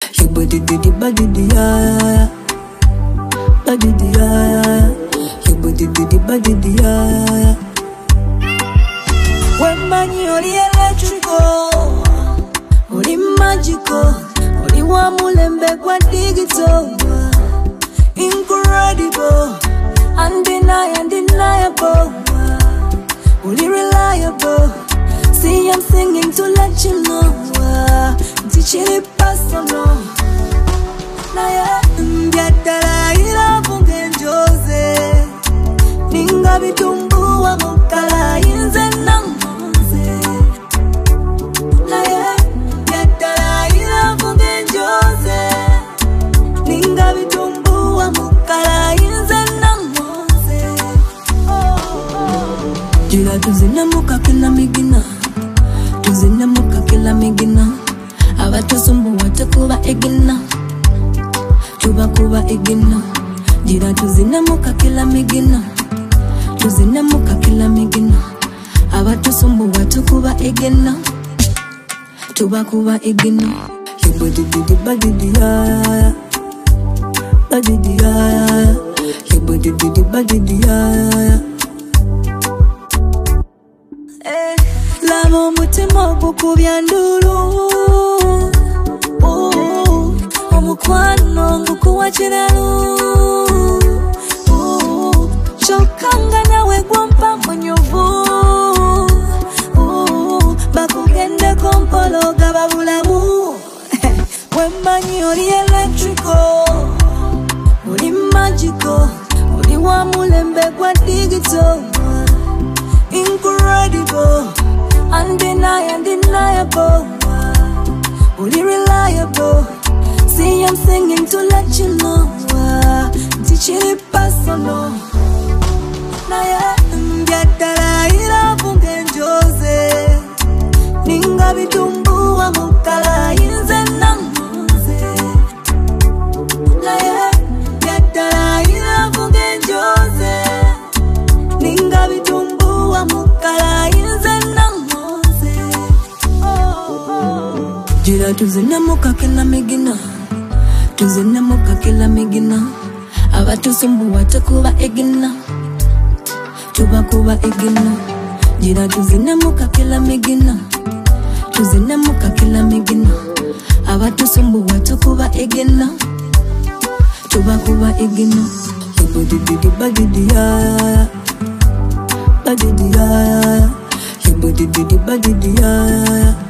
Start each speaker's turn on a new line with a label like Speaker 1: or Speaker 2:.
Speaker 1: Your body diddy body ya. Body ya. Your body diddy body ya. When man you're electrical, uli magical, uli wa mulembe kwa digital. Incredible, undeniable, uli reliable. See I'm singing to let you know. Dichiri personal. Naya mbiatara ila bungenjoze. Ninga bitumbu wa mukala inze namoze. Naya mbiatara ila bungenjoze. Ninga bitumbu wa mukala inze namoze. Jira tuzina muka kila migina. Tuzina muka kila migina. Abatusumbu watakuba egina. Tuba kuba egina. Jira tuzina muka kila migina. Tuzina muka kila migina. Abatusumbu watakuba egina. Tuba kuba egina. Your body diddy body ya. Body ya. Your body diddy body ya. Lavo mutima gukubya nduru. Omukwano ngukuwa kiralu. Chokanga nawe gwompa munyovu. Bakugende kompolo gababulamu. Wemanyi oli electrical, oli magical, oli wa mulembe kwa digital. Incredible, undeniable, only reliable. See I'm singing to let you know. Dichiri personal. Naya mbiatara ila bungenjoze. Ninga bitumbu wa mukala inze namoze. Naya mbiatara ila bungenjoze. Ninga bitumbu wa mukala inze namoze. Jira tuzina muka kila migina. Tuzina muka kila migina. Abatusumbu watakuba egina. Tuba kuba egina. Jira tuzina muka kila migina. Tuzina muka kila migina. Abatusumbu watakuba egina. Tuba kuba egina. Your body diddy body ya. Body ya. Your body diddy body ya.